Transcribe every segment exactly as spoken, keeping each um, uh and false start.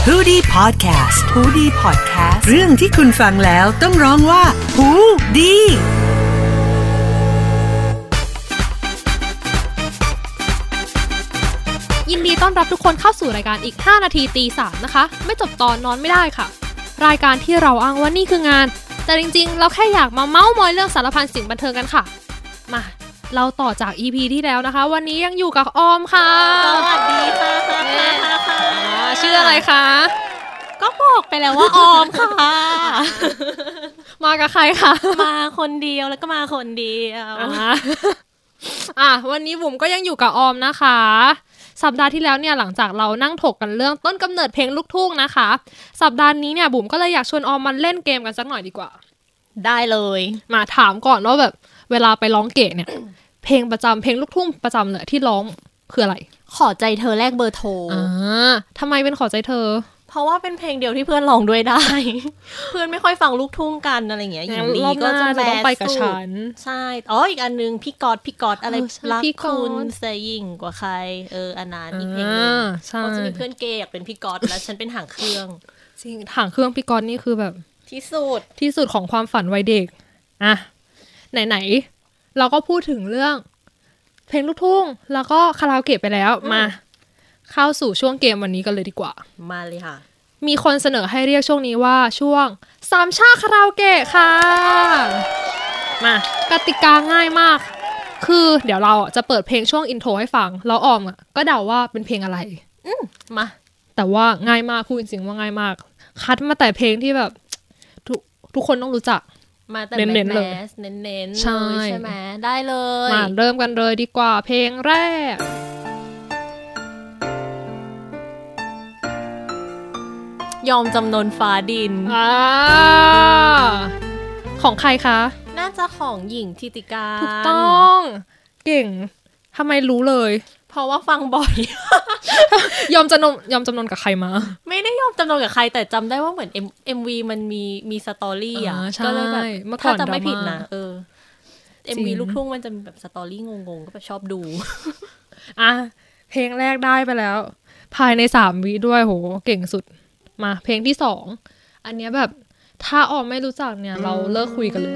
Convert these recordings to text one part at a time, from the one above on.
ฮูดี้พอดแคสต์ฮูดี้พอดแคสต์เรื่องที่คุณฟังแล้วต้องร้องว่าฮูดียินดีต้อนรับทุกคนเข้าสู่รายการอีกห้านาทีตีสามนะคะไม่จบตอนนอนไม่ได้ค่ะรายการที่เราอ้างว่านี่คืองานแต่จริงๆเราแค่อยากมาเม้ามอยเรื่องสารพันสิ่งบันเทิงกันค่ะมาเราต่อจาก อี พี ที่แล้วนะคะวันนี้ยังอยู่กับออมค่ะสวัสดีค่ะชื่ออะไรคะก็บอกไปแล้วว่าออมค่ะมากับใครคะมาคนเดียวแล้วก็มาคนเดียวอ่ะวันนี้บุ๋มก็ยังอยู่กับออมนะคะสัปดาห์ที่แล้วเนี่ยหลังจากเรานั่งถกกันเรื่องต้นกำเนิดเพลงลูกทุ่งนะคะสัปดาห์นี้เนี่ยบุ๋มก็เลยอยากชวนออมมาเล่นเกมกันสักหน่อยดีกว่าได้เลยมาถามก่อนว่าแบบเวลาไปร้องเกะเนี่ยเพลงประจำเพลงลูกทุ่งประจำเลยที่ร้องคืออะไรขอใจเธอแลกเบอร์โทรอ่าทำไมเป็นขอใจเธอเพราะว่าเป็นเพลงเดียวที่เพื่อนร้องด้วยได้ เพื่อนไม่ค่อยฟังลูกทุ่งกันอะไรอย่างเงี้ยอย่างนี้ก็จะแบดไปกับฉันใช่อ๋ออีกอันนึงพี่กอดพี่กอดอะไรรักคุณเซยิ่งกว่าใครเอออันนั้นอีกเพลงนึงก็จะมีเพื่อนเกย์อยากเป็นพี่กอดแล้วฉันเป็นหางเครื่องจริงหางเครื่องพี่กอดนี่คือแบบที่สุดที่สุดของความฝันวัยเด็กอ่ะไหนๆเราก็พูดถึงเรื่องเพลงลูกทุ่งแล้วก็คาราโอเกะไปแล้วมาเข้าสู่ช่วงเกมวันนี้กันเลยดีกว่ามาเลยค่ะมีคนเสนอให้เรียกช่วงนี้ว่าช่วงสามชาคาราโอเกะค่ะมากติกาง่ายมากคือเดี๋ยวเราจะเปิดเพลงช่วงอินโทรให้ฟังแล้วออมอ่ะก็เดาว่าเป็นเพลงอะไรอืมมาแต่ว่าง่ายมากพูดจริงๆว่าง่ายมากคัดมาแต่เพลงที่แบบทุกทุกคนต้องรู้จักมาแต่เน้นๆเลยเน้นๆใช่ใช่ไหมได้เลยมาเริ่มกันเลยดีกว่าเพลงแรกยอมจำนนฟ้าดินอ่าของใครคะน่าจะของหญิงทิติการถูกต้องเก่งทำไมรู้เลยเพราะว่าฟังบ่อยยอมจำนนยอมจำนนกับใครมาไม่ได้ยอมจำนนกับใครแต่จำได้ว่าเหมือน M เอ็ม วี มันมีมีสตอรี่อ่ะก็เลยแบบถ้าจำไม่ผิดนะเออ เอ็ม วี ลูกทุ่งมันจะมีแบบสตอรี่งงๆก็แบบชอบดูอ่ะเพลงแรกได้ไปแล้วภายในสามวิด้วยโหเก่งสุดมาเพลงที่สองอันเนี้ยแบบถ้าออมไม่รู้จักเนี่ยเราเลิกคุยกันเลย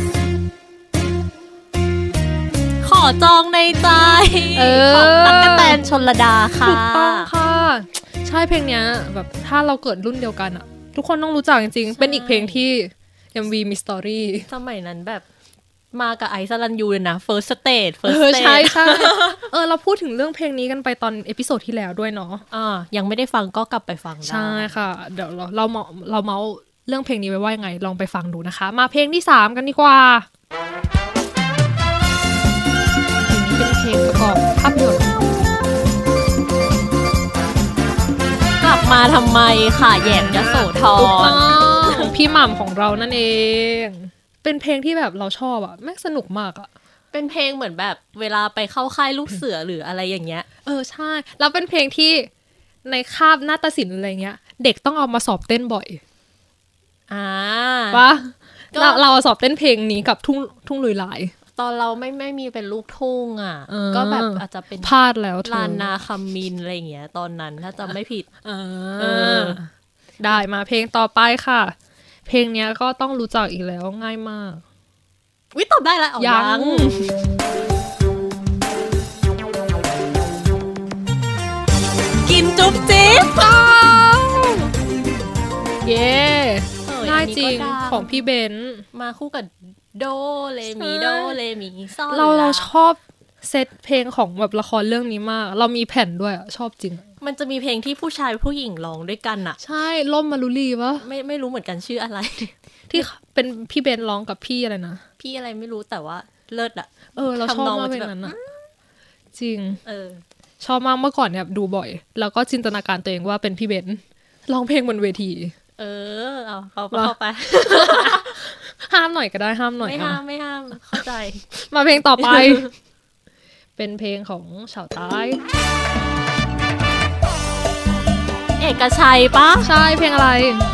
ขอจองในใจของตั๊กแตนชลดาค่ะถูกต้องค่ะใช่เพลงเนี้ยแบบถ้าเราเกิดรุ่นเดียวกันอะทุกคนต้องรู้จักจริงๆเป็นอีกเพลงที่ เอ็ม วี มีสตอรี่สมัยนั้นแบบมากับไอซ์สรัญยูเลยนะ first stage first stage ใช่ใช่เออเราพูดถึงเรื่องเพลงนี้กันไปตอนเอพิโซดที่แล้วด้วยเนาะอ่ายังไม่ได้ฟังก็กลับไปฟังได้ใช่ค่ะเดี๋ยวเราเราเมาเราเมาเรื่องเพลงนี้ไว้ว่ายังไงลองไปฟังดูนะคะมาเพลงที่สามกันดีกว่าเพลงนี้เป็นเพลงประกอบภาพยนตร์กลับมาทำไมค่ะแยมยโสธรพี่หม่ำของเรานั่นเองเป็นเพลงที่แบบเราชอบอ่ะแม่งสนุกมากอ่ะเป็นเพลงเหมือนแบบเวลาไปเข้าค่ายลูกเสือหรืออะไรอย่างเงี้ยเออใช่แล้วเป็นเพลงที่ในคาบนาฏศิลป์อะไรเงี้ยเด็กต้องเอามาสอบเต้นบ่อยอ่าปะเราเราสอบเต้นเพลงนี้กับทุ่งทุ่งลุยลายตอนเราไม่ไม่มีเป็นลูกทุ่งอ่ะก็แบบอาจจะเป็นพลาดแล้วลานนาคำมินอะไรอย่างเงี้ยตอนนั้นถ้าจำไม่ผิดเออได้มาเพลงต่อไปค่ะเพลงเนี้ยก็ต้องรู้จักอีกแล้วง่ายมากวิตอบได้แล้วยังกินจุ๊บจิ๊บเย้ง่ายจริงของพี่เบนมาคู่กับโดเรมีโดเรมีซอลเราเราชอบเซตเพลงของแบบละครเรื่องนี้มากเรามีแผ่นด้วยอ่ะชอบจริงมันจะมีเพลงที่ผู้ชายผู้หญิงร้องด้วยกันอ่ะใช่ล่มมารุลีปะไม่ไม่รู้เหมือนกันชื่ออะไรที่เป็นพี่เบนร้องกับพี่อะไรนะพี่อะไรไม่รู้แต่ว่าเลิศอ่ะเออเราชอบมากเพลงนั้นอ่ะจริงเออชอบมากเมื่อก่อนเนี่ยดูบ่อยแล้วก็จินตนาการตัวเองว่าเป็นพี่เบนร้องเพลงบนเวทีเออเอาเข้าเข้าไปห้ามหน่อยก็ได้ห้ามหน่อยไม่ห้ามไม่ห้ามเข้าใจมาเพลงต่อไปเป็นเพลงของชาวใต้เอกชัยปะใช่เพลงอะไร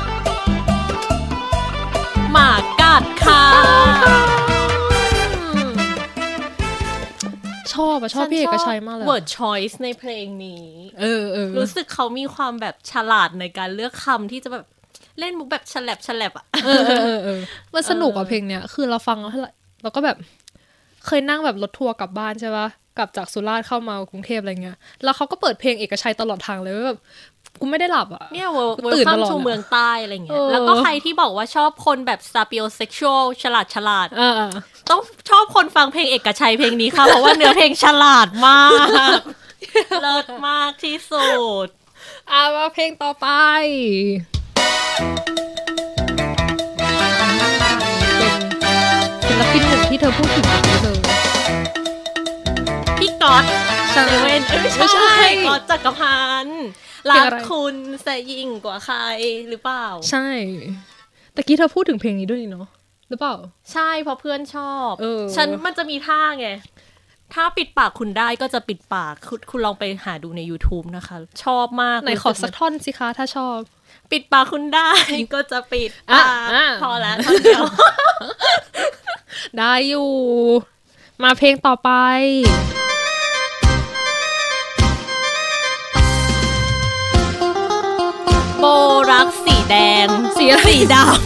หมากัดค่ะชอบอะชอบพี่เอกชัยมากเลย word choice ในเพลงนี้เออเออรู้สึกเขามีความแบบฉลาดในการเลือกคำที่จะแบบเล่นมุกแบบฉลับฉลับอ่ะเออเออเออมันสนุกอ่ะเพลงเนี้ยคือเราฟังแล้วเราก็แบบเคยนั่งแบบรถทัวร์กลับบ้านใช่ปะกลับจากสุราษฎร์เข้ามากรุงเทพอะไรเงี้ยแล้วเขาก็เปิดเพลงเอกชัยตลอดทางเลยแบบกูไม่ได้หลับอ่ะเนี่ยเวิร์คคัมทูเมืองใต้อะไรเงี้ยแล้วก็ใครที่บอกว่าชอบคนแบบ sapiosexual ฉลาดฉลาดต้องชอบคนฟังเพลงเอกชัยเพลงนี้ค่ะเพราะว่าเนื้อเพลงฉลาดมากเลิศมากที่สุดอ่ะมาเพลงต่อไปเป็นศิลปินหนึ่งที่เธอพูดถึงเธอพี่ก๊อตเซเว่นเอ้ยไม่ใช่ก๊อตจักรพันธ์รักคุณแสยิ่งกว่าใครหรือเปล่าใช่ตะกี้เธอพูดถึงเพลงนี้ด้วยนี่เนาะหรือเปล่าใช่เพราะเพื่อนชอบฉันมันจะมีท่าไงถ้าปิดปากคุณได้ก็จะปิดปากคุณคุณลองไปหาดูใน YouTube นะคะชอบมากไหนขอสักท่อนสิคะถ้าชอบปิดปากคุณได้ก็จะปิดปากพอแล้วท่อนเดียวได้อยู่มาเพลงต่อไปโบรักสีแดงสีสีดำ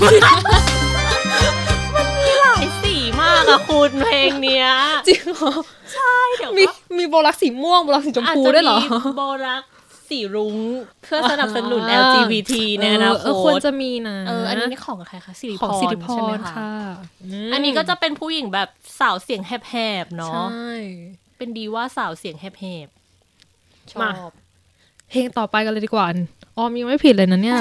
มันมีหลายสีมากอะคุณเพลงเนี้ยจริงเหรอใช่เดี๋ยวมีมีโบรักสีม่วงโบรักสีชมพูด้วยเหรอโบรักสีรุ้งเพื่อสนับสนุน แอล จี บี ที ในอนาคตควรจะมีนะเอออันนี้ของใครคะสิริพรใช่ไหมคะอันนี้ก็จะเป็นผู้หญิงแบบสาวเสียงแหบๆเนาะใช่เป็นดีว่าสาวเสียงแหบๆชอบเพลงต่อไปกันเลยดีกว่าออมยังไม่ผิดเลยนะเนี่ย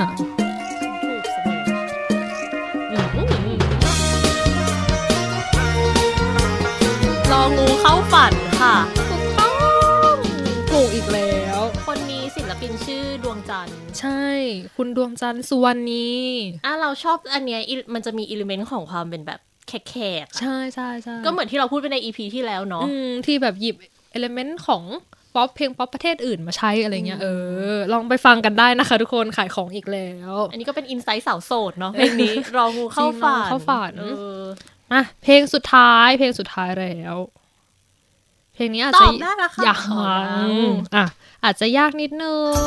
รองูเข้าฝันค่ะถูกต้องถูกอีกแล้วคนนี้ศิลปินชื่อดวงจันทร์ใช่คุณดวงจันทร์สุวรรณีอ่ะเราชอบอันเนี้ยมันจะมีอิเลเมนต์ของความเป็นแบบแขกๆใช่ใช่ใช่ก็เหมือนที่เราพูดไปใน อี พี ที่แล้วเนาะที่แบบหยิบอิเลเมนต์ของป๊อปเพลงป๊อปประเทศอื่นมาใช้อะไรเงี้ยเออลองไปฟังกันได้นะคะทุกคนขายของอีกแล้วอันนี้ก็เป็นอินไซต์สาวโสดเนาะเพลงนี้รองูเข้าฝันเข้าฝันเออมาเพลงสุดท้ายเพลงสุดท้ายแล้วเพลงนี้อาจจะยากอ่ะอาจจะยากนิดนึง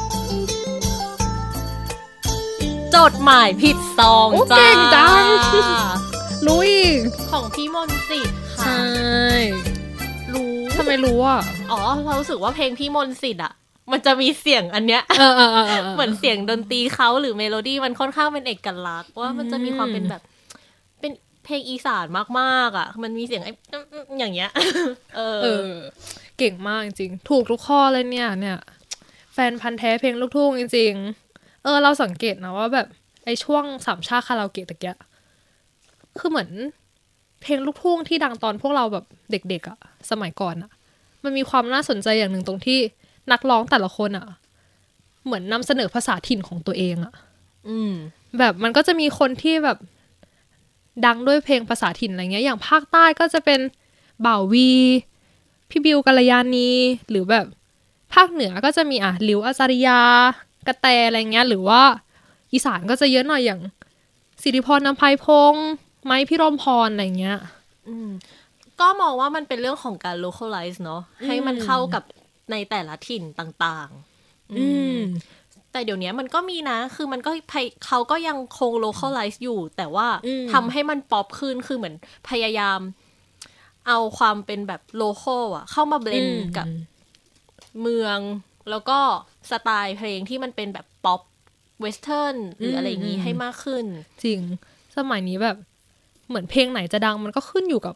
จดหมายผิดซองจ้าเก่งจังรู้อีกของพี่มนต์สิทธิ์ค่ะใช่รู้ทำไมรู้อ่ะอ๋อเรารู้สึกว่าเพลงพี่มนต์สิทธิ์อ่ะมันจะมีเสียงอันเนี้ยเหมือนเสียงดนตรีเขาหรือเมโลดี้มันค่อนข้างเป็นเอกลักษณ์ว่ามันจะมีความเป็นแบบเป็นเพลงอีสานมากๆอ่ะมันมีเสียงไอ้อย่างเงี้ยเออเก่งมากจริงถูกทุกข้อเลยเนี่ยเนี่ยแฟนพันธุ์แท้เพลงลูกทุ่งจริงๆเออเราสังเกตนะว่าแบบไอ้ช่วงสามชาติคาราโอเกะตะเกียคือเหมือนเพลงลูกทุ่งที่ดังตอนพวกเราแบบเด็กๆอ่ะสมัยก่อนอ่ะมันมีความน่าสนใจอย่างหนึ่งตรงที่นักร้องแต่ละคนอ่ะเหมือนนำเสนอภาษาถิ่นของตัวเองอ่ะอืมแบบมันก็จะมีคนที่แบบดังด้วยเพลงภาษาถิ่นอะไรเงี้ยอย่างภาคใต้ก็จะเป็นบ่าววีพี่บิวกัลยาณีหรือแบบภาคเหนือก็จะมีอ่ะหลิวอาจาริยากระแตอะไรเงี้ยหรือว่าอีสานก็จะเยอะหน่อยอย่างสิริพรนำไพพงษ์ไม้พี่รมพรอะไรเงี้ยอืมก็มองว่ามันเป็นเรื่องของการ localize เนาะให้มันเข้ากับในแต่ละถิ่นต่างๆอืมแต่เดี๋ยวนี้มันก็มีนะคือมันก็เขาก็ยังคง localize อยู่แต่ว่าทำให้มันป๊อปขึ้นคือเหมือนพยายามเอาความเป็นแบบ local อ่ะเข้ามาเบลนด์กับเมืองแล้วก็สไตล์เพลงที่มันเป็นแบบป๊อปเวสเทิร์นหรืออะไรอย่างนี้ให้มากขึ้นจริงสมัยนี้แบบเหมือนเพลงไหนจะดังมันก็ขึ้นอยู่กับ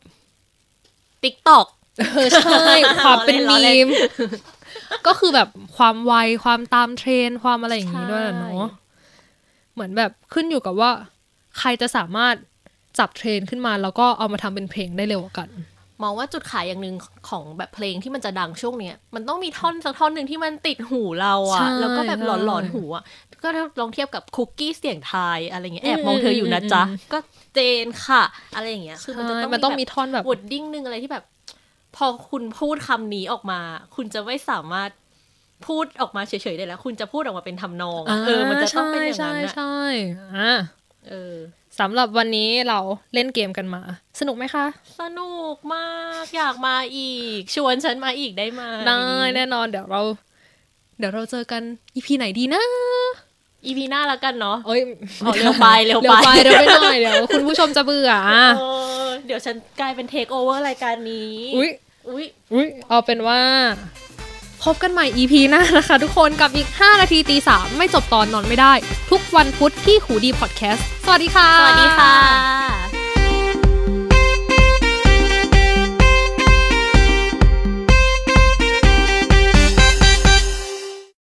TikTok เออใช่ความเป็นมีมก็คือแบบความไวความตามเทรนความอะไรอย่างนี้ด้วยเนาะเหมือนแบบขึ้นอยู่กับว่าใครจะสามารถจับเทรนขึ้นมาแล้วก็เอามาทำเป็นเพลงได้เร็วกว่ากันมองว่าจุดขายอย่างนึงของแบบเพลงที่มันจะดังช่วงเนี้ยมันต้องมีท่อนสักท่อนนึงที่มันติดหูเราอะแล้วก็แบบหลอนๆหูอะก็ลองเทียบกับคุกกี้เสียงไทยอะไรเงี้ยแอบมองเธออยู่นะจ๊ะก็เจนค่ะอะไรอย่างเงี้ยคือมันจะต้องมีท่อนแบบวอร์ดดิ้งนึงอะไรที่แบบพอคุณพูดคำนี้ออกมาคุณจะไม่สามารถพูดออกมาเฉยๆได้แล้วคุณจะพูดออกมาเป็นทำนองเออมันจะต้องเป็นอย่างนั้นนะใช่ๆอ่ะเออสำหรับวันนี้เราเล่นเกมกันมาสนุกไหมคะสนุกมากอยากมาอีกชวนฉันมาอีกได้ไหมได้แน่นอนเดี๋ยวเราเดี๋ยวเราเจอกัน อี พี ไหนดีนะอี พี หน้าแล้วกันเนาะเอ้ยเร็วไปเร็วไปเร็วไปหน่อยเดี๋ยวคุณผู้ชมจะเบื่อเออเดี๋ยวฉันกลายเป็นเทคโอเวอร์รายการนี้อุ๊ยอุ๊ยอุ๊ยเอาเป็นว่าพบกันใหม่ อี พี หน้านะคะทุกคนกับอีกห้านาทีตีสามไม่จบตอนนอนไม่ได้ทุกวันพุธที่หูดีพอดแคสต์สวัสดีค่ะสวัสดีค่ะ